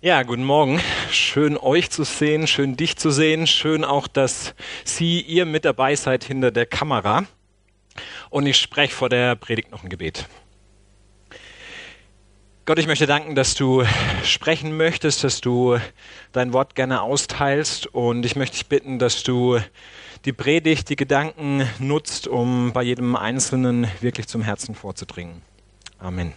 Ja, guten Morgen. Schön euch zu sehen, schön dich zu sehen, schön auch, dass ihr mit dabei seid hinter der Kamera. Und ich spreche vor der Predigt noch ein Gebet. Gott, ich möchte danken, dass du sprechen möchtest, dass du dein Wort gerne austeilst. Und ich möchte dich bitten, dass du die Predigt, die Gedanken nutzt, um bei jedem Einzelnen wirklich zum Herzen vorzudringen. Amen.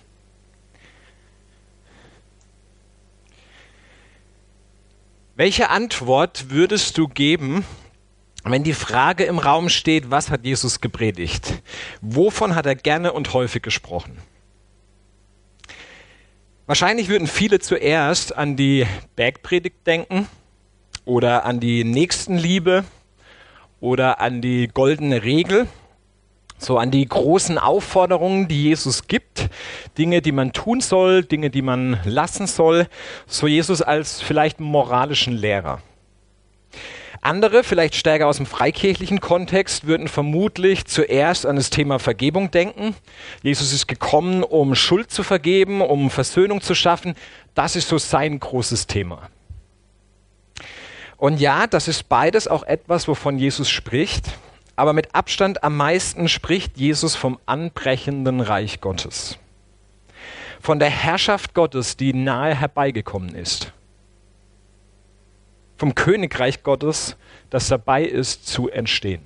Welche Antwort würdest du geben, wenn die Frage im Raum steht, was hat Jesus gepredigt? Wovon hat er gerne und häufig gesprochen? Wahrscheinlich würden viele zuerst an die Bergpredigt denken oder an die Nächstenliebe oder an die goldene Regel, so an die großen Aufforderungen, die Jesus gibt, Dinge, die man tun soll, Dinge, die man lassen soll, so Jesus als vielleicht moralischen Lehrer. Andere, vielleicht stärker aus dem freikirchlichen Kontext, würden vermutlich zuerst an das Thema Vergebung denken. Jesus ist gekommen, um Schuld zu vergeben, um Versöhnung zu schaffen. Das ist so sein großes Thema. Und ja, das ist beides auch etwas, wovon Jesus spricht. Aber mit Abstand am meisten spricht Jesus vom anbrechenden Reich Gottes. Von der Herrschaft Gottes, die nahe herbeigekommen ist. Vom Königreich Gottes, das dabei ist zu entstehen.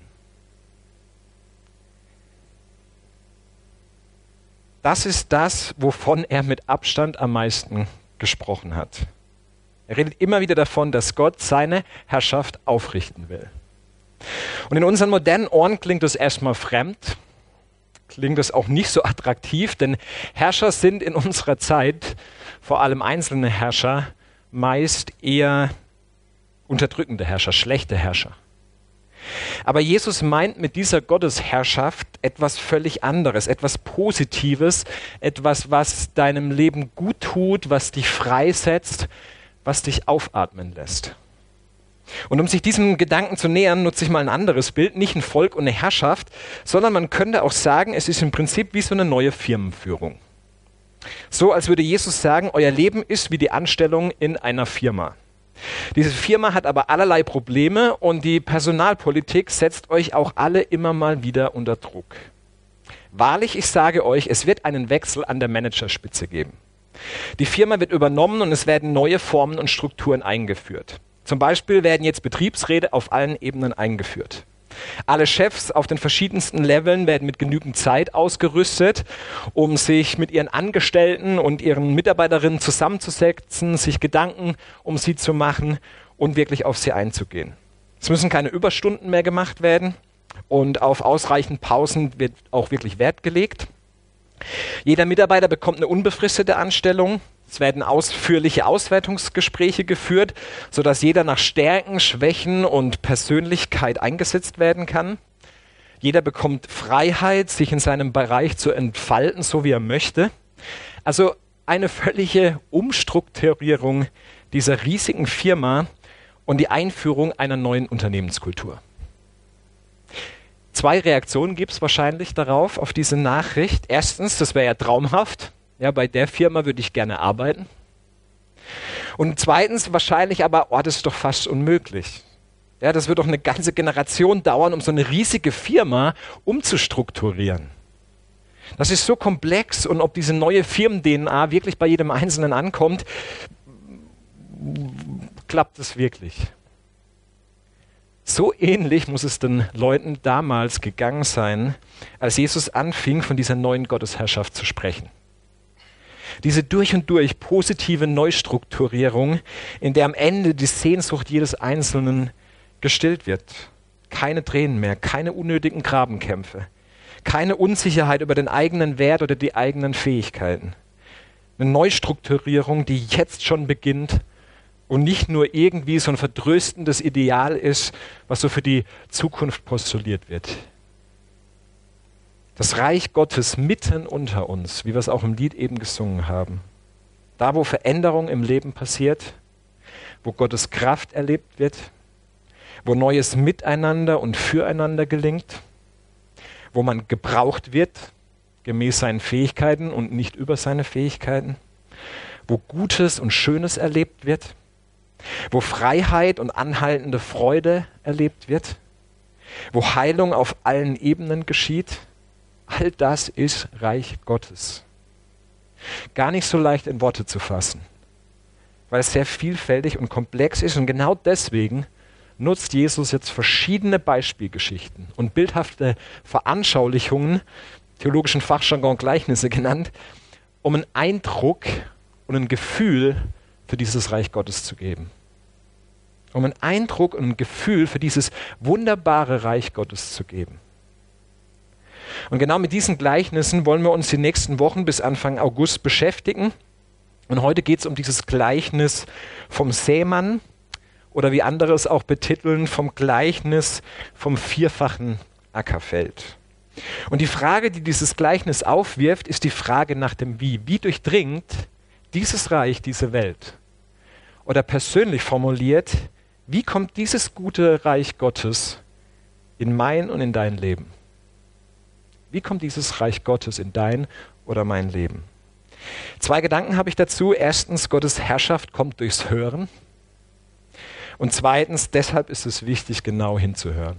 Das ist das, wovon er mit Abstand am meisten gesprochen hat. Er redet immer wieder davon, dass Gott seine Herrschaft aufrichten will. Und in unseren modernen Ohren klingt das erstmal fremd, klingt das auch nicht so attraktiv, denn Herrscher sind in unserer Zeit, vor allem einzelne Herrscher, meist eher unterdrückende Herrscher, schlechte Herrscher. Aber Jesus meint mit dieser Gottesherrschaft etwas völlig anderes, etwas Positives, etwas, was deinem Leben gut tut, was dich freisetzt, was dich aufatmen lässt. Und um sich diesem Gedanken zu nähern, nutze ich mal ein anderes Bild, nicht ein Volk und eine Herrschaft, sondern man könnte auch sagen, es ist im Prinzip wie so eine neue Firmenführung. So als würde Jesus sagen, euer Leben ist wie die Anstellung in einer Firma. Diese Firma hat aber allerlei Probleme und die Personalpolitik setzt euch auch alle immer mal wieder unter Druck. Wahrlich, ich sage euch, es wird einen Wechsel an der Managerspitze geben. Die Firma wird übernommen und es werden neue Formen und Strukturen eingeführt. Zum Beispiel werden jetzt Betriebsräte auf allen Ebenen eingeführt. Alle Chefs auf den verschiedensten Leveln werden mit genügend Zeit ausgerüstet, um sich mit ihren Angestellten und ihren Mitarbeiterinnen zusammenzusetzen, sich Gedanken um sie zu machen und wirklich auf sie einzugehen. Es müssen keine Überstunden mehr gemacht werden und auf ausreichend Pausen wird auch wirklich Wert gelegt. Jeder Mitarbeiter bekommt eine unbefristete Anstellung. Es werden ausführliche Auswertungsgespräche geführt, sodass jeder nach Stärken, Schwächen und Persönlichkeit eingesetzt werden kann. Jeder bekommt Freiheit, sich in seinem Bereich zu entfalten, so wie er möchte. Also eine völlige Umstrukturierung dieser riesigen Firma und die Einführung einer neuen Unternehmenskultur. 2 Reaktionen gibt es wahrscheinlich darauf, auf diese Nachricht. Erstens, das wäre ja traumhaft. Ja, bei der Firma würde ich gerne arbeiten. Und zweitens wahrscheinlich aber, das ist doch fast unmöglich. Ja, das wird doch eine ganze Generation dauern, um so eine riesige Firma umzustrukturieren. Das ist so komplex und ob diese neue Firmen-DNA wirklich bei jedem Einzelnen ankommt, klappt es wirklich. So ähnlich muss es den Leuten damals gegangen sein, als Jesus anfing, von dieser neuen Gottesherrschaft zu sprechen. Diese durch und durch positive Neustrukturierung, in der am Ende die Sehnsucht jedes Einzelnen gestillt wird. Keine Tränen mehr, keine unnötigen Grabenkämpfe, keine Unsicherheit über den eigenen Wert oder die eigenen Fähigkeiten. Eine Neustrukturierung, die jetzt schon beginnt und nicht nur irgendwie so ein vertröstendes Ideal ist, was so für die Zukunft postuliert wird. Das Reich Gottes mitten unter uns, wie wir es auch im Lied eben gesungen haben. Da, wo Veränderung im Leben passiert, wo Gottes Kraft erlebt wird, wo neues Miteinander und Füreinander gelingt, wo man gebraucht wird, gemäß seinen Fähigkeiten und nicht über seine Fähigkeiten, wo Gutes und Schönes erlebt wird, wo Freiheit und anhaltende Freude erlebt wird, wo Heilung auf allen Ebenen geschieht. All das ist Reich Gottes. Gar nicht so leicht in Worte zu fassen, weil es sehr vielfältig und komplex ist. Und genau deswegen nutzt Jesus jetzt verschiedene Beispielgeschichten und bildhafte Veranschaulichungen, theologischen Fachjargon Gleichnisse genannt, um einen Eindruck und ein Gefühl für dieses Reich Gottes zu geben. Um einen Eindruck und ein Gefühl für dieses wunderbare Reich Gottes zu geben. Und genau mit diesen Gleichnissen wollen wir uns die nächsten Wochen bis Anfang August beschäftigen. Und heute geht es um dieses Gleichnis vom Sämann oder wie andere es auch betiteln, vom Gleichnis vom vierfachen Ackerfeld. Und die Frage, die dieses Gleichnis aufwirft, ist die Frage nach dem Wie. Wie durchdringt dieses Reich diese Welt? Oder persönlich formuliert, wie kommt dieses gute Reich Gottes in mein und in dein Leben? Wie kommt dieses Reich Gottes in dein oder mein Leben? 2 Gedanken habe ich dazu. Erstens, Gottes Herrschaft kommt durchs Hören. Und zweitens, deshalb ist es wichtig, genau hinzuhören.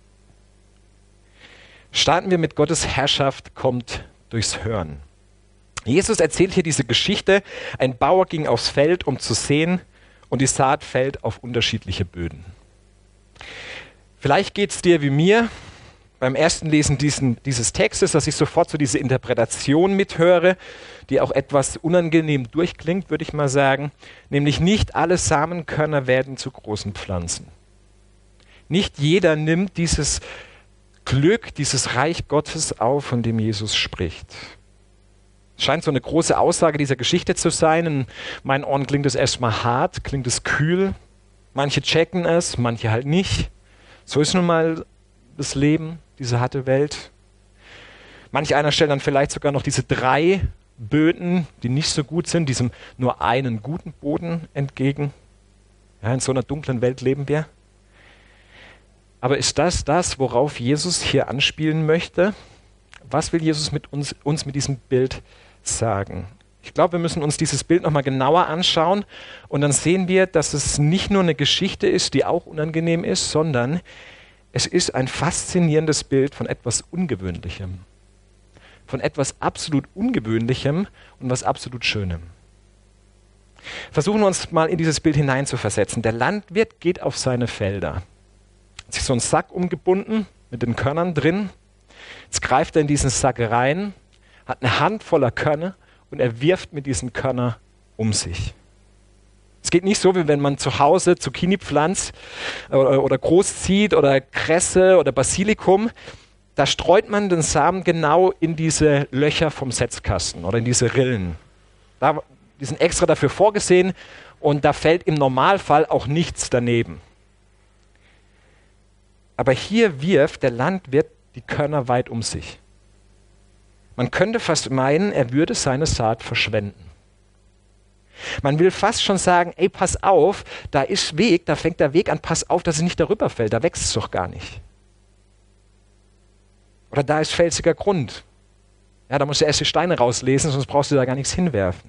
Starten wir mit Gottes Herrschaft kommt durchs Hören. Jesus erzählt hier diese Geschichte. Ein Bauer ging aufs Feld, um zu säen, und die Saat fällt auf unterschiedliche Böden. Vielleicht geht es dir wie mir beim ersten Lesen dieses Textes, dass ich sofort so diese Interpretation mithöre, die auch etwas unangenehm durchklingt, würde ich mal sagen. Nämlich nicht alle Samenkörner werden zu großen Pflanzen. Nicht jeder nimmt dieses Glück, dieses Reich Gottes auf, von dem Jesus spricht. Es scheint so eine große Aussage dieser Geschichte zu sein. In meinen Ohren klingt es erstmal hart, klingt es kühl. Manche checken es, manche halt nicht. So ist nun mal das Leben, diese harte Welt. Manch einer stellt dann vielleicht sogar noch diese 3 Böden, die nicht so gut sind, diesem nur einen guten Boden entgegen. Ja, in so einer dunklen Welt leben wir. Aber ist das, worauf Jesus hier anspielen möchte? Was will Jesus mit uns mit diesem Bild sagen? Ich glaube, wir müssen uns dieses Bild nochmal genauer anschauen und dann sehen wir, dass es nicht nur eine Geschichte ist, die auch unangenehm ist, sondern es ist ein faszinierendes Bild von etwas Ungewöhnlichem. Von etwas absolut Ungewöhnlichem und was absolut Schönem. Versuchen wir uns mal in dieses Bild hineinzuversetzen. Der Landwirt geht auf seine Felder. Hat sich so einen Sack umgebunden mit den Körnern drin. Jetzt greift er in diesen Sack rein, hat eine Hand voller Körner und er wirft mit diesen Körnern um sich. Es geht nicht so, wie wenn man zu Hause Zucchini pflanzt oder großzieht oder Kresse oder Basilikum. Da streut man den Samen genau in diese Löcher vom Setzkasten oder in diese Rillen. Die sind extra dafür vorgesehen und da fällt im Normalfall auch nichts daneben. Aber hier wirft der Landwirt die Körner weit um sich. Man könnte fast meinen, er würde seine Saat verschwenden. Man will fast schon sagen, ey, pass auf, da ist Weg, da fängt der Weg an, pass auf, dass es nicht darüber fällt, da wächst es doch gar nicht. Oder da ist felsiger Grund. Ja, da musst du erst die Steine rauslesen, sonst brauchst du da gar nichts hinwerfen.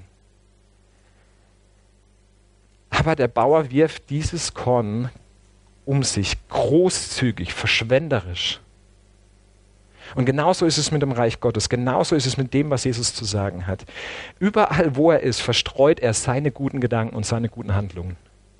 Aber der Bauer wirft dieses Korn um sich, großzügig, verschwenderisch. Und genauso ist es mit dem Reich Gottes, genauso ist es mit dem, was Jesus zu sagen hat. Überall, wo er ist, verstreut er seine guten Gedanken und seine guten Handlungen.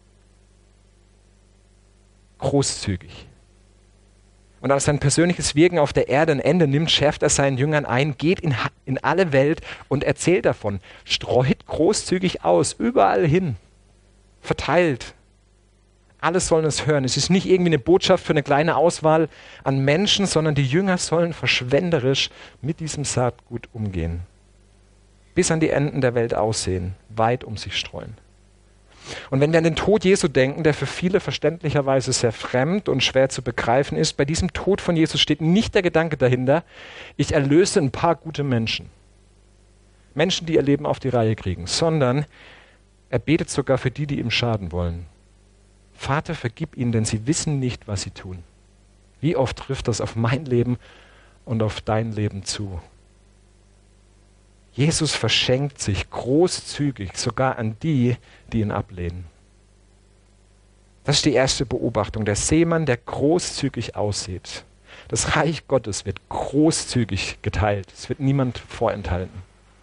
Großzügig. Und als sein persönliches Wirken auf der Erde ein Ende nimmt, schärft er seinen Jüngern ein, geht in alle Welt und erzählt davon. Streut großzügig aus, überall hin, verteilt. Alle sollen es hören. Es ist nicht irgendwie eine Botschaft für eine kleine Auswahl an Menschen, sondern die Jünger sollen verschwenderisch mit diesem Saatgut umgehen. Bis an die Enden der Welt aussehen, weit um sich streuen. Und wenn wir an den Tod Jesu denken, der für viele verständlicherweise sehr fremd und schwer zu begreifen ist, bei diesem Tod von Jesus steht nicht der Gedanke dahinter, ich erlöse ein paar gute Menschen. Menschen, die ihr Leben auf die Reihe kriegen, sondern er betet sogar für die, die ihm schaden wollen. Vater, vergib ihnen, denn sie wissen nicht, was sie tun. Wie oft trifft das auf mein Leben und auf dein Leben zu? Jesus verschenkt sich großzügig sogar an die, die ihn ablehnen. Das ist die erste Beobachtung. Der Seemann, der großzügig aussieht. Das Reich Gottes wird großzügig geteilt. Es wird niemand vorenthalten.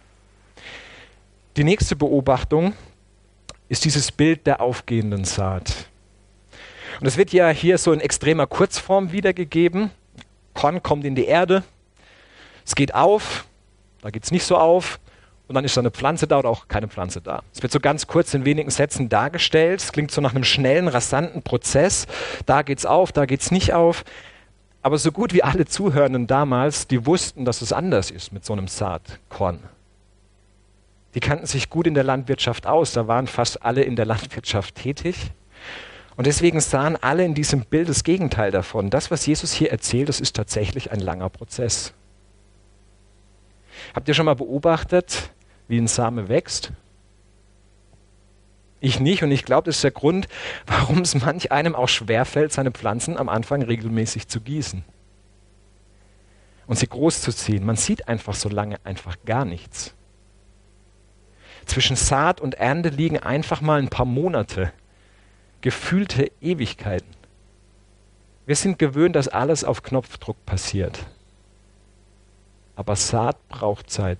Die nächste Beobachtung ist dieses Bild der aufgehenden Saat. Und es wird ja hier so in extremer Kurzform wiedergegeben. Korn kommt in die Erde, es geht auf, da geht es nicht so auf und dann ist da eine Pflanze da oder auch keine Pflanze da. Es wird so ganz kurz in wenigen Sätzen dargestellt. Es klingt so nach einem schnellen, rasanten Prozess. Da geht es auf, da geht es nicht auf. Aber so gut wie alle Zuhörenden damals, die wussten, dass es anders ist mit so einem Saatkorn. Die kannten sich gut in der Landwirtschaft aus, da waren fast alle in der Landwirtschaft tätig. Und deswegen sahen alle in diesem Bild das Gegenteil davon. Das, was Jesus hier erzählt, das ist tatsächlich ein langer Prozess. Habt ihr schon mal beobachtet, wie ein Same wächst? Ich nicht, und ich glaube, das ist der Grund, warum es manch einem auch schwerfällt, seine Pflanzen am Anfang regelmäßig zu gießen und sie großzuziehen. Man sieht einfach so lange einfach gar nichts. Zwischen Saat und Ernte liegen einfach mal ein paar Monate, gefühlte Ewigkeiten. Wir sind gewöhnt, dass alles auf Knopfdruck passiert. Aber Saat braucht Zeit.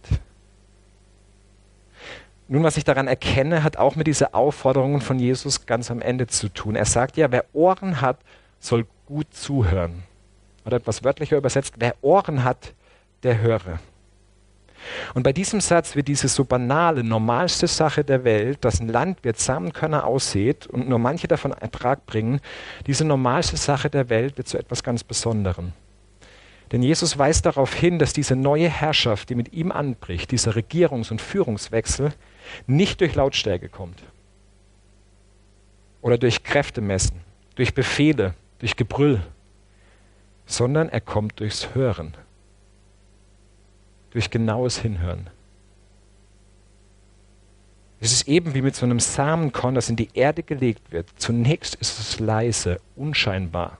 Nun, was ich daran erkenne, hat auch mit dieser Aufforderung von Jesus ganz am Ende zu tun. Er sagt ja, wer Ohren hat, soll gut zuhören. Oder etwas wörtlicher übersetzt, wer Ohren hat, der höre. Und bei diesem Satz wird diese so banale, normalste Sache der Welt, dass ein Landwirt Samenkörner aussät und nur manche davon Ertrag bringen, diese normalste Sache der Welt wird zu etwas ganz Besonderem. Denn Jesus weist darauf hin, dass diese neue Herrschaft, die mit ihm anbricht, dieser Regierungs- und Führungswechsel, nicht durch Lautstärke kommt oder durch Kräftemessen, durch Befehle, durch Gebrüll, sondern er kommt durchs Hören, durch genaues Hinhören. Es ist eben wie mit so einem Samenkorn, das in die Erde gelegt wird. Zunächst ist es leise, unscheinbar.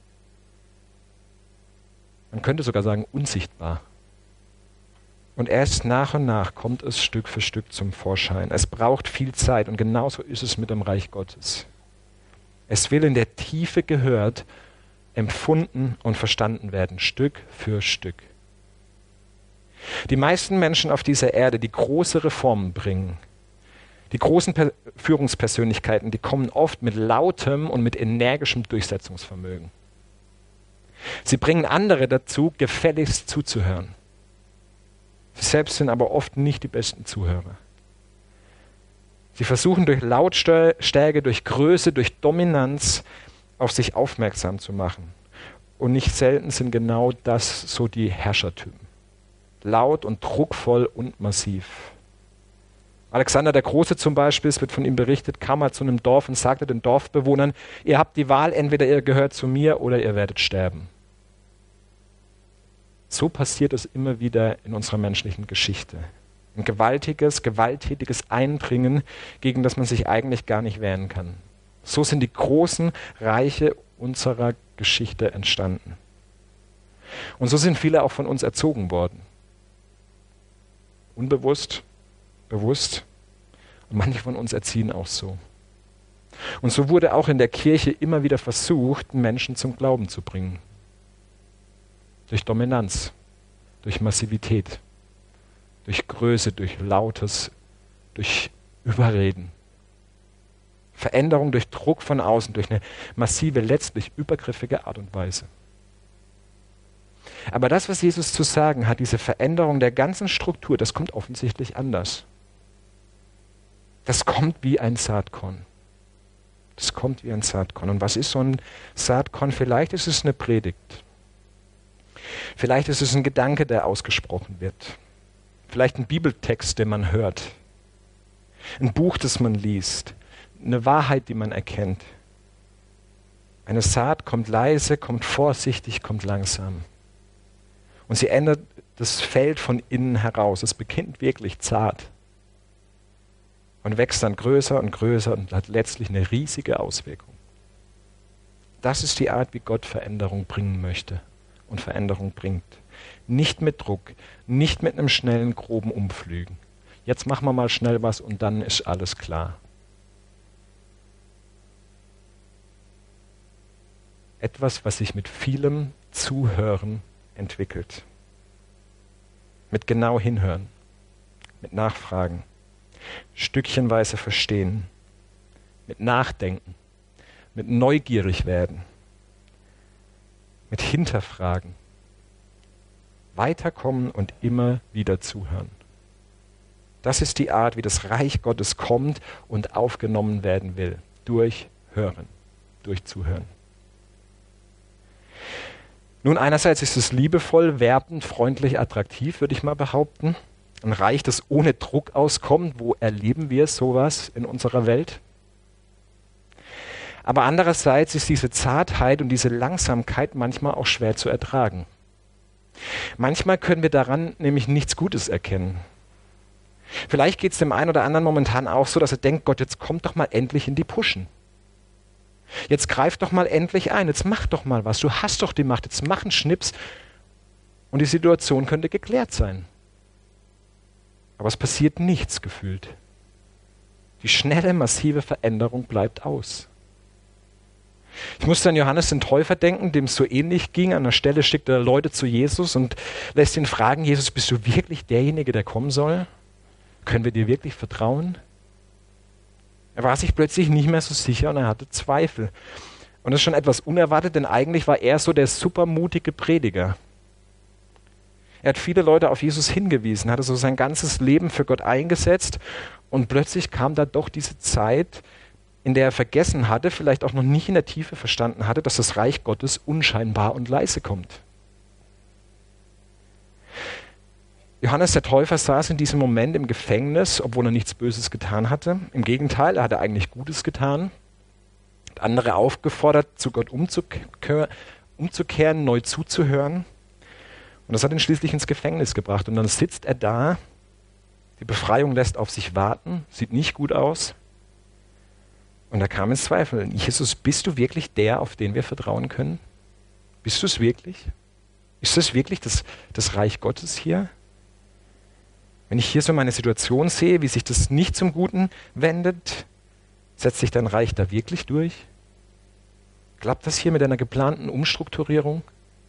Man könnte sogar sagen, unsichtbar. Und erst nach und nach kommt es Stück für Stück zum Vorschein. Es braucht viel Zeit und genauso ist es mit dem Reich Gottes. Es will in der Tiefe gehört, empfunden und verstanden werden, Stück für Stück. Die meisten Menschen auf dieser Erde, die große Reformen bringen, die großen Führungspersönlichkeiten, die kommen oft mit lautem und mit energischem Durchsetzungsvermögen. Sie bringen andere dazu, gefälligst zuzuhören. Sie selbst sind aber oft nicht die besten Zuhörer. Sie versuchen durch Lautstärke, durch Größe, durch Dominanz auf sich aufmerksam zu machen. Und nicht selten sind genau das so die Herrschertypen. Laut und druckvoll und massiv. Alexander der Große zum Beispiel, es wird von ihm berichtet, kam mal zu einem Dorf und sagte den Dorfbewohnern, ihr habt die Wahl, entweder ihr gehört zu mir oder ihr werdet sterben. So passiert es immer wieder in unserer menschlichen Geschichte. Ein gewalttätiges Eindringen, gegen das man sich eigentlich gar nicht wehren kann. So sind die großen Reiche unserer Geschichte entstanden. Und so sind viele auch von uns erzogen worden. Unbewusst, bewusst. Und manche von uns erziehen auch so. Und so wurde auch in der Kirche immer wieder versucht, Menschen zum Glauben zu bringen. Durch Dominanz, durch Massivität, durch Größe, durch Lautes, durch Überreden. Veränderung durch Druck von außen, durch eine massive, letztlich übergriffige Art und Weise. Aber das, was Jesus zu sagen hat, diese Veränderung der ganzen Struktur, das kommt offensichtlich anders. Das kommt wie ein Saatkorn. Das kommt wie ein Saatkorn. Und was ist so ein Saatkorn? Vielleicht ist es eine Predigt. Vielleicht ist es ein Gedanke, der ausgesprochen wird. Vielleicht ein Bibeltext, den man hört. Ein Buch, das man liest. Eine Wahrheit, die man erkennt. Eine Saat kommt leise, kommt vorsichtig, kommt langsam. Und sie ändert das Feld von innen heraus. Es beginnt wirklich zart und wächst dann größer und größer und hat letztlich eine riesige Auswirkung. Das ist die Art, wie Gott Veränderung bringen möchte und Veränderung bringt. Nicht mit Druck, nicht mit einem schnellen, groben Umflügen. Jetzt machen wir mal schnell was und dann ist alles klar. Etwas, was sich mit vielem Zuhören entwickelt. Mit genau hinhören, mit Nachfragen, stückchenweise verstehen, mit Nachdenken, mit neugierig werden, mit hinterfragen, weiterkommen und immer wieder zuhören. Das ist die Art, wie das Reich Gottes kommt und aufgenommen werden will. Durch Hören, durch Zuhören. Nun, einerseits ist es liebevoll, werbend, freundlich, attraktiv, würde ich mal behaupten. Ein Reich, das ohne Druck auskommt. Wo erleben wir sowas in unserer Welt? Aber andererseits ist diese Zartheit und diese Langsamkeit manchmal auch schwer zu ertragen. Manchmal können wir daran nämlich nichts Gutes erkennen. Vielleicht geht es dem einen oder anderen momentan auch so, dass er denkt, Gott, jetzt kommt doch mal endlich in die Puschen. Jetzt greif doch mal endlich ein, jetzt mach doch mal was, du hast doch die Macht, jetzt mach einen Schnips und die Situation könnte geklärt sein. Aber es passiert nichts gefühlt. Die schnelle, massive Veränderung bleibt aus. Ich musste an Johannes den Täufer denken, dem es so ähnlich ging. An der Stelle schickt er Leute zu Jesus und lässt ihn fragen, Jesus, bist du wirklich derjenige, der kommen soll? Können wir dir wirklich vertrauen? Er war sich plötzlich nicht mehr so sicher und er hatte Zweifel. Und das ist schon etwas unerwartet, denn eigentlich war er so der supermutige Prediger. Er hat viele Leute auf Jesus hingewiesen, hatte so sein ganzes Leben für Gott eingesetzt und plötzlich kam da doch diese Zeit, in der er vergessen hatte, vielleicht auch noch nicht in der Tiefe verstanden hatte, dass das Reich Gottes unscheinbar und leise kommt. Johannes der Täufer saß in diesem Moment im Gefängnis, obwohl er nichts Böses getan hatte. Im Gegenteil, er hatte eigentlich Gutes getan. Hat andere aufgefordert, zu Gott umzukehren, neu zuzuhören. Und das hat ihn schließlich ins Gefängnis gebracht. Und dann sitzt er da, die Befreiung lässt auf sich warten, sieht nicht gut aus. Und da kam ins Zweifel, Jesus, bist du wirklich der, auf den wir vertrauen können? Bist du es wirklich? Ist das wirklich das Reich Gottes hier? Wenn ich hier so meine Situation sehe, wie sich das nicht zum Guten wendet, setzt sich dein Reich da wirklich durch? Klappt das hier mit einer geplanten Umstrukturierung?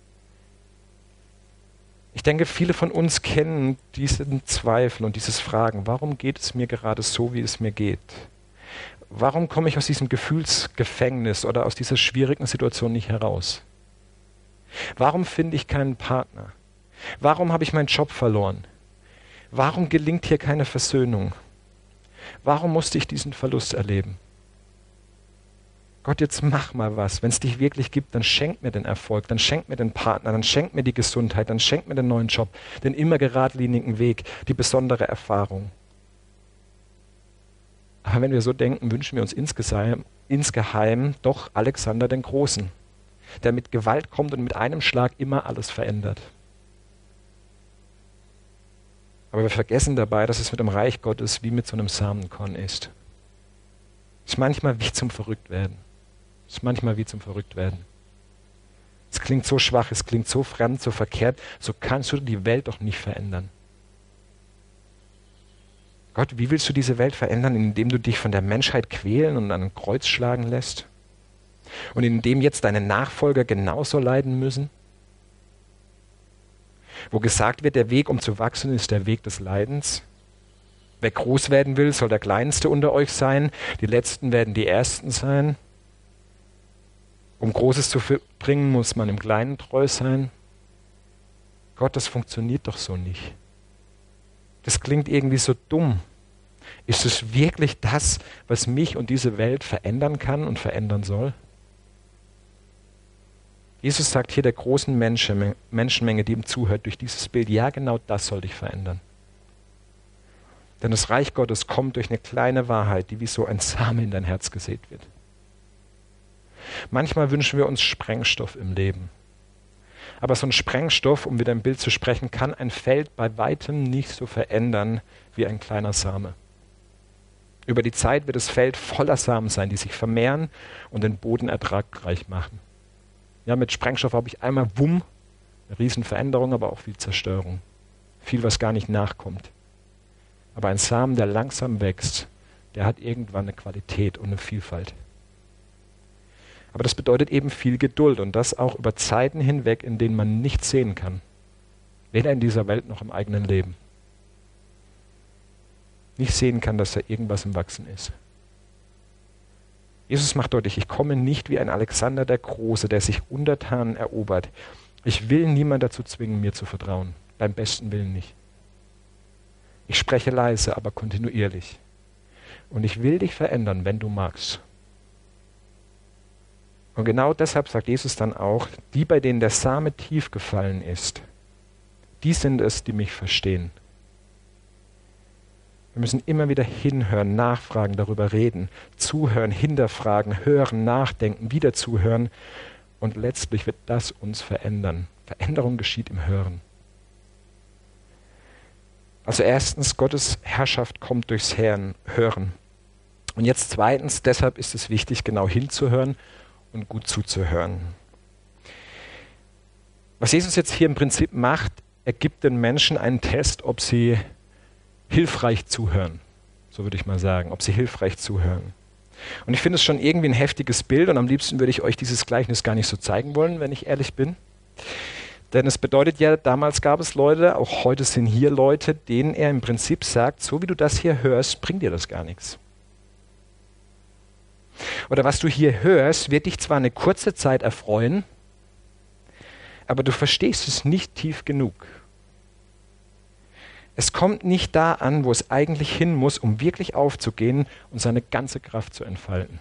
Ich denke, viele von uns kennen diesen Zweifel und dieses Fragen. Warum geht es mir gerade so, wie es mir geht? Warum komme ich aus diesem Gefühlsgefängnis oder aus dieser schwierigen Situation nicht heraus? Warum finde ich keinen Partner? Warum habe ich meinen Job verloren? Warum gelingt hier keine Versöhnung? Warum musste ich diesen Verlust erleben? Gott, jetzt mach mal was. Wenn es dich wirklich gibt, dann schenk mir den Erfolg, dann schenk mir den Partner, dann schenk mir die Gesundheit, dann schenk mir den neuen Job, den immer geradlinigen Weg, die besondere Erfahrung. Aber wenn wir so denken, wünschen wir uns insgeheim doch Alexander den Großen, der mit Gewalt kommt und mit einem Schlag immer alles verändert. Aber wir vergessen dabei, dass es mit dem Reich Gottes wie mit so einem Samenkorn ist. Es ist manchmal wie zum Verrücktwerden. Es ist manchmal wie zum Verrücktwerden. Es klingt so schwach, es klingt so fremd, so verkehrt. So kannst du die Welt doch nicht verändern. Gott, wie willst du diese Welt verändern, indem du dich von der Menschheit quälen und an ein Kreuz schlagen lässt? Und indem jetzt deine Nachfolger genauso leiden müssen? Wo gesagt wird, der Weg, um zu wachsen, ist der Weg des Leidens. Wer groß werden will, soll der Kleinste unter euch sein. Die Letzten werden die Ersten sein. Um Großes zu bringen, muss man im Kleinen treu sein. Gott, das funktioniert doch so nicht. Das klingt irgendwie so dumm. Ist es wirklich das, was mich und diese Welt verändern kann und verändern soll? Jesus sagt hier der großen Menschenmenge, die ihm zuhört, durch dieses Bild, ja, genau das soll dich verändern. Denn das Reich Gottes kommt durch eine kleine Wahrheit, die wie so ein Same in dein Herz gesät wird. Manchmal wünschen wir uns Sprengstoff im Leben. Aber so ein Sprengstoff, um wieder im Bild zu sprechen, kann ein Feld bei weitem nicht so verändern wie ein kleiner Same. Über die Zeit wird das Feld voller Samen sein, die sich vermehren und den Boden ertragreich machen. Ja, mit Sprengstoff habe ich einmal Wumm Eine Riesenveränderung, aber auch viel Zerstörung. Viel, was gar nicht nachkommt. Aber ein Samen, der langsam wächst, der hat irgendwann eine Qualität und eine Vielfalt. Aber das bedeutet eben viel Geduld und das auch über Zeiten hinweg, in denen man nichts sehen kann. Weder in dieser Welt noch im eigenen Leben. Nicht sehen kann, dass da irgendwas im Wachsen ist. Jesus macht deutlich, ich komme nicht wie ein Alexander der Große, der sich Untertanen erobert. Ich will niemand dazu zwingen, mir zu vertrauen. Beim besten Willen nicht. Ich spreche leise, aber kontinuierlich. Und ich will dich verändern, wenn du magst. Und genau deshalb sagt Jesus dann auch, die, bei denen der Same tief gefallen ist, die sind es, die mich verstehen. Wir müssen immer wieder hinhören, nachfragen, darüber reden, zuhören, hinterfragen, hören, nachdenken, wieder zuhören. Und letztlich wird das uns verändern. Veränderung geschieht im Hören. Also erstens, Gottes Herrschaft kommt durchs Hören. Und jetzt zweitens, deshalb ist es wichtig, genau hinzuhören und gut zuzuhören. Was Jesus jetzt hier im Prinzip macht, er gibt den Menschen einen Test, ob sie hilfreich zuhören. So würde ich mal sagen, ob sie hilfreich zuhören. Und ich finde es schon irgendwie ein heftiges Bild und am liebsten würde ich euch dieses Gleichnis gar nicht so zeigen wollen, wenn ich ehrlich bin. Denn es bedeutet ja, damals gab es Leute, auch heute sind hier Leute, denen er im Prinzip sagt, so wie du das hier hörst, bringt dir das gar nichts. Oder was du hier hörst, wird dich zwar eine kurze Zeit erfreuen, aber du verstehst es nicht tief genug. Es kommt nicht da an, wo es eigentlich hin muss, um wirklich aufzugehen und seine ganze Kraft zu entfalten.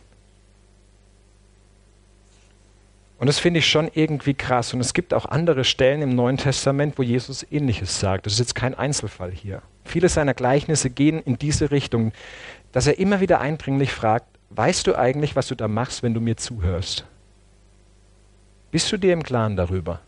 Und das finde ich schon irgendwie krass. Und es gibt auch andere Stellen im Neuen Testament, wo Jesus Ähnliches sagt. Das ist jetzt kein Einzelfall hier. Viele seiner Gleichnisse gehen in diese Richtung, dass er immer wieder eindringlich fragt, weißt du eigentlich, was du da machst, wenn du mir zuhörst? Bist du dir im Klaren darüber?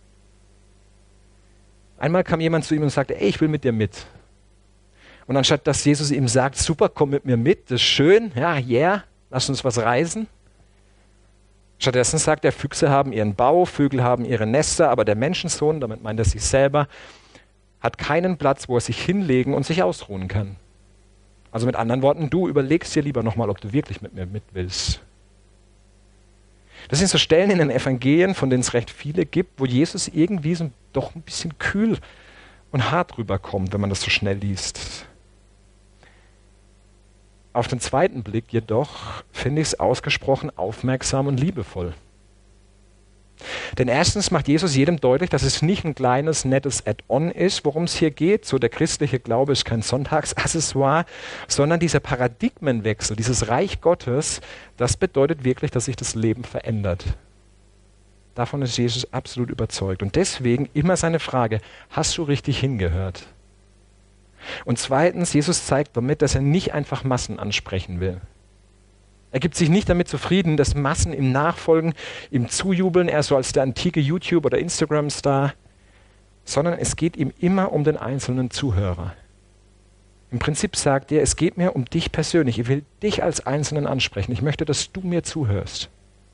Einmal kam jemand zu ihm und sagte, ey, ich will mit dir mit. Und anstatt dass Jesus ihm sagt, super, komm mit mir mit, das ist schön, ja, yeah, lass uns was reisen. Stattdessen sagt er, Füchse haben ihren Bau, Vögel haben ihre Nester, aber der Menschensohn, damit meint er sich selber, hat keinen Platz, wo er sich hinlegen und sich ausruhen kann. Also mit anderen Worten, du überlegst dir lieber nochmal, ob du wirklich mit mir mit willst. Das sind so Stellen in den Evangelien, von denen es recht viele gibt, wo Jesus irgendwie so doch ein bisschen kühl und hart rüberkommt, wenn man das so schnell liest. Auf den zweiten Blick jedoch finde ich es ausgesprochen aufmerksam und liebevoll. Denn erstens macht Jesus jedem deutlich, dass es nicht ein kleines, nettes Add-on ist, worum es hier geht. So der christliche Glaube ist kein Sonntagsaccessoire, sondern dieser Paradigmenwechsel, dieses Reich Gottes, das bedeutet wirklich, dass sich das Leben verändert. Davon ist Jesus absolut überzeugt. Und deswegen immer seine Frage, hast du richtig hingehört? Und zweitens, Jesus zeigt damit, dass er nicht einfach Massen ansprechen will. Er gibt sich nicht damit zufrieden, dass Massen ihm nachfolgen, ihm zujubeln, er so als der antike YouTube- oder Instagram-Star, sondern es geht ihm immer um den einzelnen Zuhörer. Im Prinzip sagt er, es geht mir um dich persönlich, ich will dich als Einzelnen ansprechen, ich möchte, dass du mir zuhörst.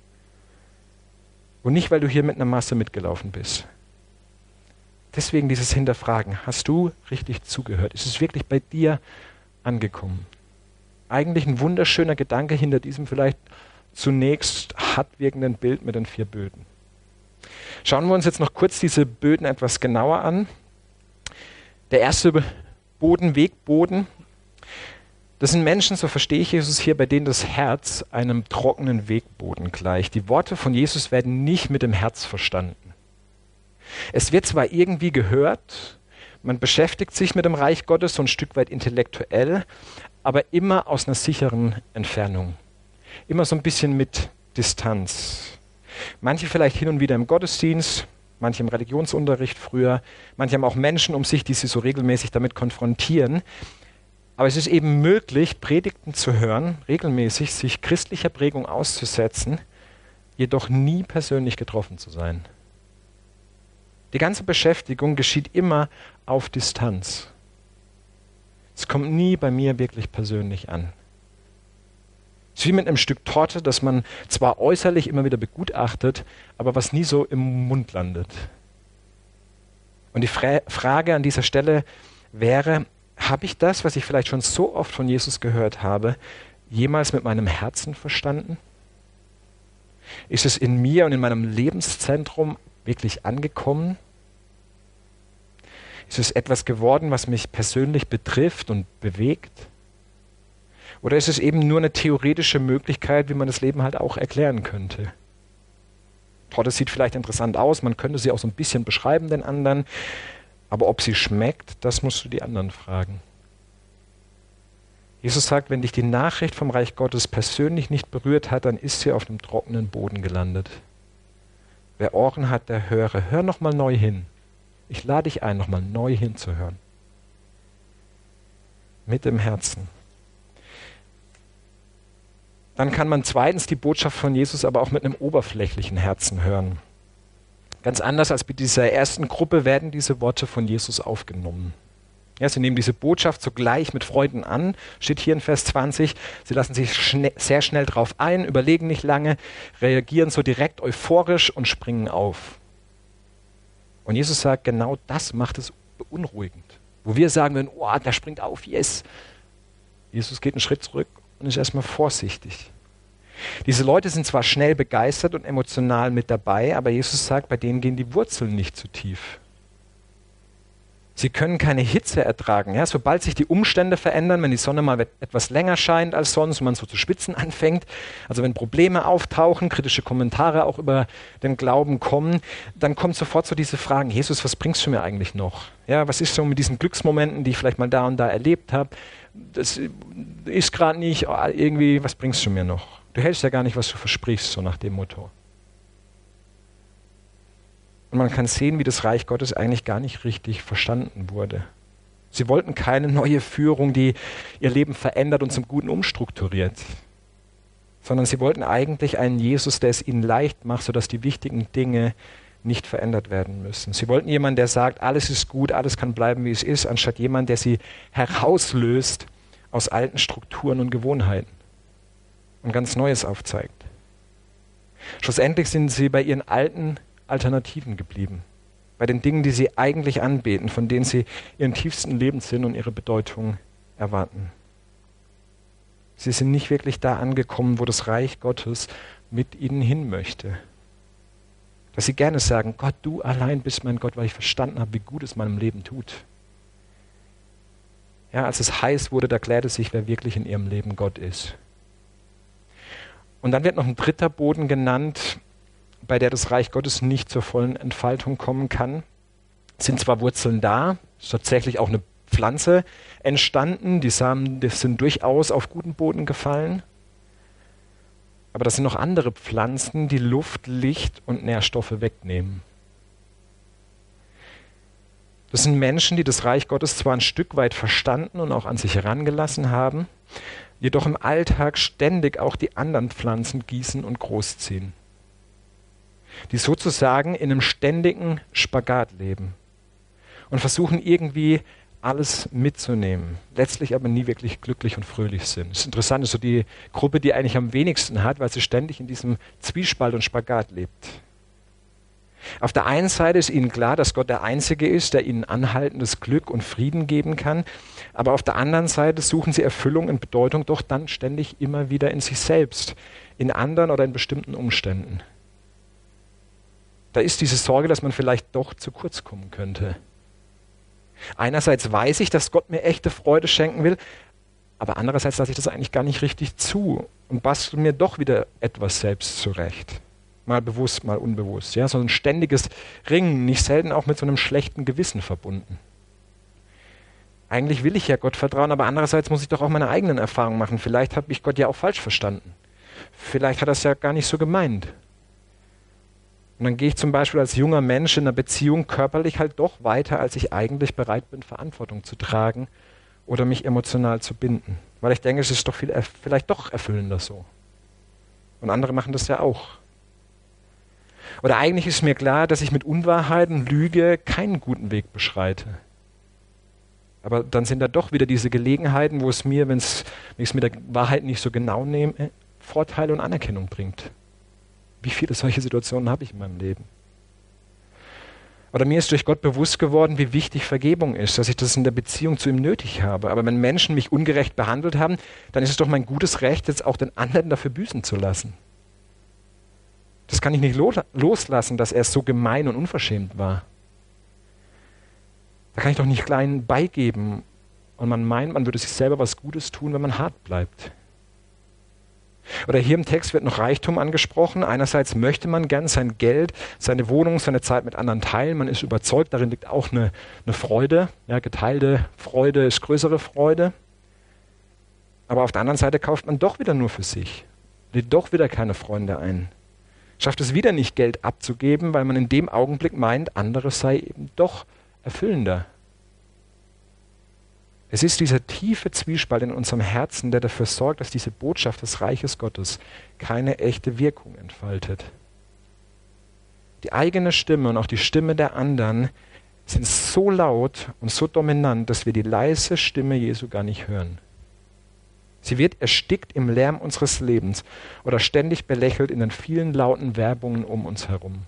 Und nicht, weil du hier mit einer Masse mitgelaufen bist. Deswegen dieses Hinterfragen, hast du richtig zugehört? Ist es wirklich bei dir angekommen? Eigentlich ein wunderschöner Gedanke hinter diesem vielleicht zunächst hart wirkenden Bild mit den 4 Böden. Schauen wir uns jetzt noch kurz diese Böden etwas genauer an. Der erste Boden, Wegboden, das sind Menschen, so verstehe ich Jesus hier, bei denen das Herz einem trockenen Wegboden gleicht. Die Worte von Jesus werden nicht mit dem Herz verstanden. Es wird zwar irgendwie gehört, man beschäftigt sich mit dem Reich Gottes so ein Stück weit intellektuell, aber immer aus einer sicheren Entfernung. Immer so ein bisschen mit Distanz. Manche vielleicht hin und wieder im Gottesdienst, manche im Religionsunterricht früher, manche haben auch Menschen um sich, die sie so regelmäßig damit konfrontieren. Aber es ist eben möglich, Predigten zu hören, regelmäßig sich christlicher Prägung auszusetzen, jedoch nie persönlich getroffen zu sein. Die ganze Beschäftigung geschieht immer auf Distanz. Es kommt nie bei mir wirklich persönlich an. Es ist wie mit einem Stück Torte, das man zwar äußerlich immer wieder begutachtet, aber was nie so im Mund landet. Und die Frage an dieser Stelle wäre, habe ich das, was ich vielleicht schon so oft von Jesus gehört habe, jemals mit meinem Herzen verstanden? Ist es in mir und in meinem Lebenszentrum wirklich angekommen? Ist es etwas geworden, was mich persönlich betrifft und bewegt? Oder ist es eben nur eine theoretische Möglichkeit, wie man das Leben halt auch erklären könnte? Das sieht vielleicht interessant aus, man könnte sie auch so ein bisschen beschreiben den anderen, aber ob sie schmeckt, das musst du die anderen fragen. Jesus sagt, wenn dich die Nachricht vom Reich Gottes persönlich nicht berührt hat, dann ist sie auf dem trockenen Boden gelandet. Wer Ohren hat, der höre. Hör nochmal neu hin. Ich lade dich ein, nochmal neu hinzuhören. Mit dem Herzen. Dann kann man zweitens die Botschaft von Jesus aber auch mit einem oberflächlichen Herzen hören. Ganz anders als bei dieser ersten Gruppe werden diese Worte von Jesus aufgenommen. Ja, sie nehmen diese Botschaft sogleich mit Freuden an, steht hier in Vers 20. Sie lassen sich sehr schnell drauf ein, überlegen nicht lange, reagieren so direkt euphorisch und springen auf. Und Jesus sagt, genau das macht es beunruhigend. Wo wir sagen würden, oh, der springt auf, yes. Jesus geht einen Schritt zurück und ist erstmal vorsichtig. Diese Leute sind zwar schnell begeistert und emotional mit dabei, aber Jesus sagt, bei denen gehen die Wurzeln nicht zu tief. Sie können keine Hitze ertragen. Ja? Sobald sich die Umstände verändern, wenn die Sonne mal etwas länger scheint als sonst und man so zu schwitzen anfängt, also wenn Probleme auftauchen, kritische Kommentare auch über den Glauben kommen, dann kommt sofort so diese Fragen, Jesus, was bringst du mir eigentlich noch? Ja, was ist so mit diesen Glücksmomenten, die ich vielleicht mal da und da erlebt habe? Das ist gerade nicht, irgendwie, was bringst du mir noch? Du hältst ja gar nicht, was du versprichst, so nach dem Motto. Und man kann sehen, wie das Reich Gottes eigentlich gar nicht richtig verstanden wurde. Sie wollten keine neue Führung, die ihr Leben verändert und zum Guten umstrukturiert, sondern sie wollten eigentlich einen Jesus, der es ihnen leicht macht, sodass die wichtigen Dinge nicht verändert werden müssen. Sie wollten jemanden, der sagt, alles ist gut, alles kann bleiben, wie es ist, anstatt jemanden, der sie herauslöst aus alten Strukturen und Gewohnheiten und ganz Neues aufzeigt. Schlussendlich sind sie bei ihren alten Alternativen geblieben. Bei den Dingen, die sie eigentlich anbeten, von denen sie ihren tiefsten Lebenssinn und ihre Bedeutung erwarten. Sie sind nicht wirklich da angekommen, wo das Reich Gottes mit ihnen hin möchte. Dass sie gerne sagen, Gott, du allein bist mein Gott, weil ich verstanden habe, wie gut es meinem Leben tut. Ja, als es heiß wurde, da klärte sich, wer wirklich in ihrem Leben Gott ist. Und dann wird noch ein dritter Boden genannt, bei der das Reich Gottes nicht zur vollen Entfaltung kommen kann. Es sind zwar Wurzeln da, ist tatsächlich auch eine Pflanze entstanden, die Samen, die sind durchaus auf guten Boden gefallen, aber das sind noch andere Pflanzen, die Luft, Licht und Nährstoffe wegnehmen. Das sind Menschen, die das Reich Gottes zwar ein Stück weit verstanden und auch an sich herangelassen haben, jedoch im Alltag ständig auch die anderen Pflanzen gießen und großziehen. Die sozusagen in einem ständigen Spagat leben und versuchen irgendwie alles mitzunehmen, letztlich aber nie wirklich glücklich und fröhlich sind. Das ist interessant, ist so die Gruppe, die eigentlich am wenigsten hat, weil sie ständig in diesem Zwiespalt und Spagat lebt. Auf der einen Seite ist ihnen klar, dass Gott der Einzige ist, der ihnen anhaltendes Glück und Frieden geben kann, aber auf der anderen Seite suchen sie Erfüllung und Bedeutung doch dann ständig immer wieder in sich selbst, in anderen oder in bestimmten Umständen. Da ist diese Sorge, dass man vielleicht doch zu kurz kommen könnte. Einerseits weiß ich, dass Gott mir echte Freude schenken will, aber andererseits lasse ich das eigentlich gar nicht richtig zu und bastel mir doch wieder etwas selbst zurecht. Mal bewusst, mal unbewusst. Ja? So ein ständiges Ringen, nicht selten auch mit so einem schlechten Gewissen verbunden. Eigentlich will ich ja Gott vertrauen, aber andererseits muss ich doch auch meine eigenen Erfahrungen machen. Vielleicht habe ich Gott ja auch falsch verstanden. Vielleicht hat er es ja gar nicht so gemeint. Und dann gehe ich zum Beispiel als junger Mensch in einer Beziehung körperlich halt doch weiter, als ich eigentlich bereit bin, Verantwortung zu tragen oder mich emotional zu binden. Weil ich denke, es ist doch vielleicht doch erfüllender so. Und andere machen das ja auch. Oder eigentlich ist mir klar, dass ich mit Unwahrheiten, Lüge keinen guten Weg beschreite. Aber dann sind da doch wieder diese Gelegenheiten, wo es mir, wenn ich es mit der Wahrheit nicht so genau nehme, Vorteile und Anerkennung bringt. Wie viele solche Situationen habe ich in meinem Leben? Oder mir ist durch Gott bewusst geworden, wie wichtig Vergebung ist, dass ich das in der Beziehung zu ihm nötig habe. Aber wenn Menschen mich ungerecht behandelt haben, dann ist es doch mein gutes Recht, jetzt auch den anderen dafür büßen zu lassen. Das kann ich nicht loslassen, dass er so gemein und unverschämt war. Da kann ich doch nicht klein beigeben und man meint, man würde sich selber was Gutes tun, wenn man hart bleibt. Oder hier im Text wird noch Reichtum angesprochen. Einerseits möchte man gern sein Geld, seine Wohnung, seine Zeit mit anderen teilen. Man ist überzeugt, darin liegt auch eine Freude. Ja, geteilte Freude ist größere Freude. Aber auf der anderen Seite kauft man doch wieder nur für sich. Lädt doch wieder keine Freunde ein. Schafft es wieder nicht, Geld abzugeben, weil man in dem Augenblick meint, anderes sei eben doch erfüllender. Es ist dieser tiefe Zwiespalt in unserem Herzen, der dafür sorgt, dass diese Botschaft des Reiches Gottes keine echte Wirkung entfaltet. Die eigene Stimme und auch die Stimme der anderen sind so laut und so dominant, dass wir die leise Stimme Jesu gar nicht hören. Sie wird erstickt im Lärm unseres Lebens oder ständig belächelt in den vielen lauten Werbungen um uns herum.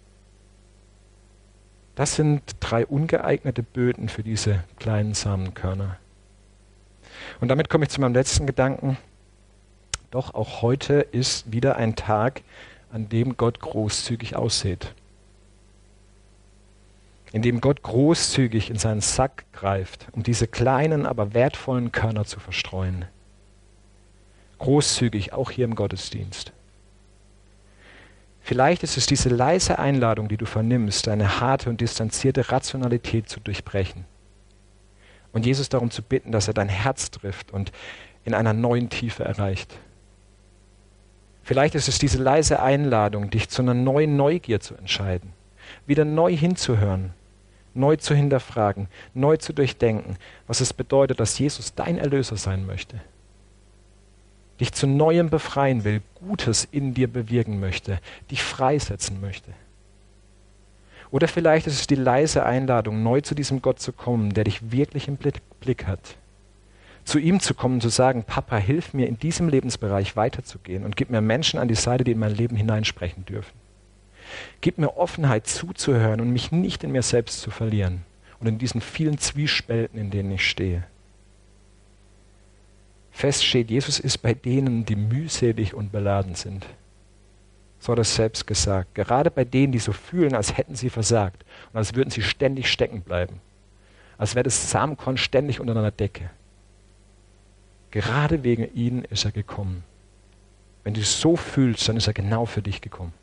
Das sind 3 ungeeignete Böden für diese kleinen Samenkörner. Und damit komme ich zu meinem letzten Gedanken. Doch auch heute ist wieder ein Tag, an dem Gott großzügig aussät. In dem Gott großzügig in seinen Sack greift, um diese kleinen, aber wertvollen Körner zu verstreuen. Großzügig, auch hier im Gottesdienst. Vielleicht ist es diese leise Einladung, die du vernimmst, deine harte und distanzierte Rationalität zu durchbrechen. Und Jesus darum zu bitten, dass er dein Herz trifft und in einer neuen Tiefe erreicht. Vielleicht ist es diese leise Einladung, dich zu einer neuen Neugier zu entscheiden, wieder neu hinzuhören, neu zu hinterfragen, neu zu durchdenken, was es bedeutet, dass Jesus dein Erlöser sein möchte. Dich zu Neuem befreien will, Gutes in dir bewirken möchte, dich freisetzen möchte. Oder vielleicht ist es die leise Einladung, neu zu diesem Gott zu kommen, der dich wirklich im Blick hat. Zu ihm zu kommen, zu sagen, Papa, hilf mir in diesem Lebensbereich weiterzugehen und gib mir Menschen an die Seite, die in mein Leben hineinsprechen dürfen. Gib mir Offenheit zuzuhören und mich nicht in mir selbst zu verlieren und in diesen vielen Zwiespälten, in denen ich stehe. Fest steht, Jesus ist bei denen, die mühselig und beladen sind. So hat er es selbst gesagt. Gerade bei denen, die so fühlen, als hätten sie versagt und als würden sie ständig stecken bleiben. Als wäre das Samenkorn ständig unter einer Decke. Gerade wegen ihnen ist er gekommen. Wenn du dich so fühlst, dann ist er genau für dich gekommen.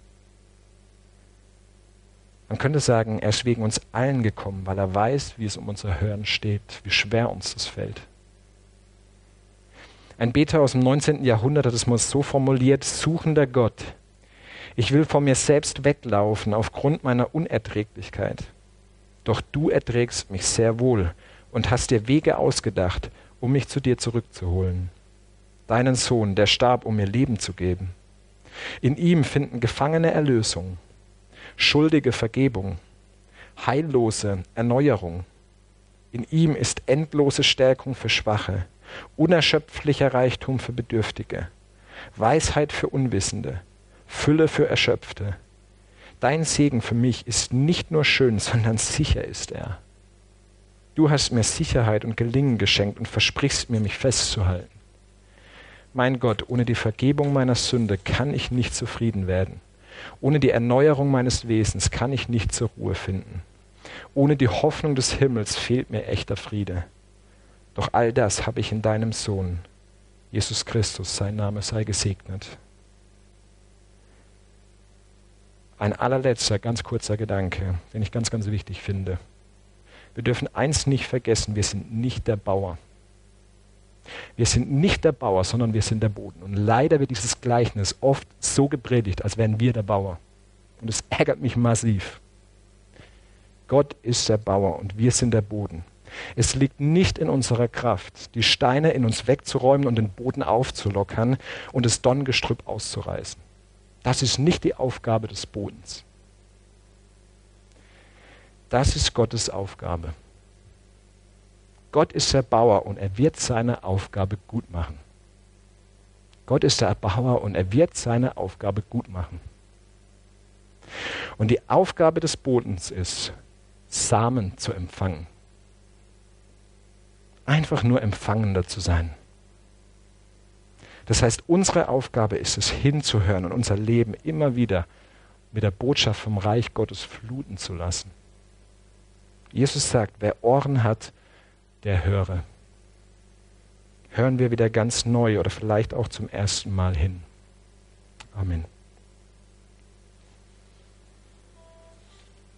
Man könnte sagen, er ist wegen uns allen gekommen, weil er weiß, wie es um unser Hören steht, wie schwer uns das fällt. Ein Beter aus dem 19. Jahrhundert hat es mal so formuliert: Suchender Gott, ich will vor mir selbst weglaufen aufgrund meiner Unerträglichkeit. Doch du erträgst mich sehr wohl und hast dir Wege ausgedacht, um mich zu dir zurückzuholen. Deinen Sohn, der starb, um mir Leben zu geben. In ihm finden Gefangene Erlösung, Schuldige Vergebung, heillose Erneuerung. In ihm ist endlose Stärkung für Schwache, unerschöpflicher Reichtum für Bedürftige, Weisheit für Unwissende, Fülle für Erschöpfte. Dein Segen für mich ist nicht nur schön, sondern sicher ist er. Du hast mir Sicherheit und Gelingen geschenkt und versprichst mir, mich festzuhalten. Mein Gott, ohne die Vergebung meiner Sünde kann ich nicht zufrieden werden. Ohne die Erneuerung meines Wesens kann ich nicht zur Ruhe finden. Ohne die Hoffnung des Himmels fehlt mir echter Friede. Doch all das habe ich in deinem Sohn, Jesus Christus, sein Name sei gesegnet. Ein allerletzter, ganz kurzer Gedanke, den ich ganz, ganz wichtig finde. Wir dürfen eins nicht vergessen, wir sind nicht der Bauer. Wir sind nicht der Bauer, sondern wir sind der Boden. Und leider wird dieses Gleichnis oft so gepredigt, als wären wir der Bauer. Und es ärgert mich massiv. Gott ist der Bauer und wir sind der Boden. Es liegt nicht in unserer Kraft, die Steine in uns wegzuräumen und den Boden aufzulockern und das Dorngestrüpp auszureißen. Das ist nicht die Aufgabe des Bodens. Das ist Gottes Aufgabe. Gott ist der Bauer und er wird seine Aufgabe gut machen. Gott ist der Bauer und er wird seine Aufgabe gut machen. Und die Aufgabe des Bodens ist, Samen zu empfangen. Einfach nur empfangender zu sein. Das heißt, unsere Aufgabe ist es, hinzuhören und unser Leben immer wieder mit der Botschaft vom Reich Gottes fluten zu lassen. Jesus sagt, wer Ohren hat, der höre. Hören wir wieder ganz neu oder vielleicht auch zum ersten Mal hin. Amen.